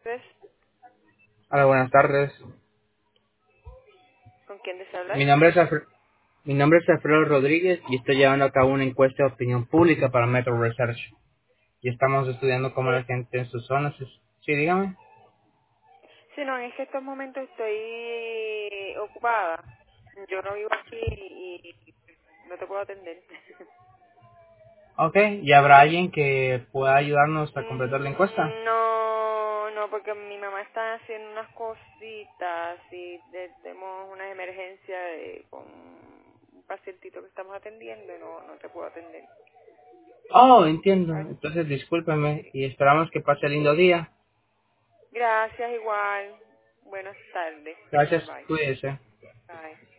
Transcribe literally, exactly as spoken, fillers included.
Pues, Hola, buenas tardes. ¿con quién desea Mi hablar? nombre es Alfredo, mi nombre es Alfredo Rodríguez y estoy llevando a cabo una encuesta de opinión pública para Metro Research. Y estamos estudiando cómo Sí. la gente en sus zonas es... Sí, dígame. Sí, no, es que en estos momentos estoy ocupada. Yo no vivo aquí y, y no te puedo atender. Ok, ¿y habrá alguien que pueda ayudarnos a completar la encuesta? Mm, No, no, porque mi mamá está haciendo unas cositas y de- tenemos una emergencia de- con un pacientito que estamos atendiendo y no, no te puedo atender. Oh, entiendo. ¿Vale? Entonces discúlpeme Sí. y esperamos que pase lindo día. Gracias, igual. Buenas tardes. Gracias, Bye. cuídese. Bye.